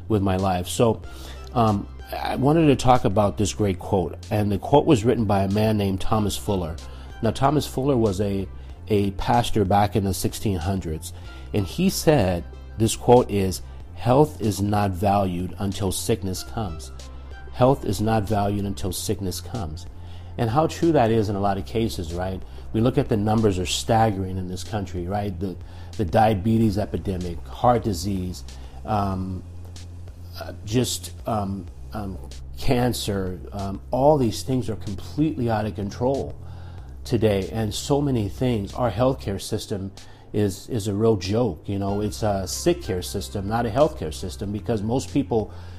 with my life. So I wanted to talk about this great quote, and the quote was written by a man named Thomas Fuller. Now, Thomas Fuller was a pastor back in the 1600s, and he said, this quote is, "Health is not valued until sickness comes." Health is not valued until sickness comes. And how true that is in a lot of cases, right? We look at the numbers are staggering in this country, right? The diabetes epidemic, heart disease, cancer, all these things are completely out of control today. And so many things. Our healthcare system is a real joke. You know, it's a sick care system, not a healthcare system, because most people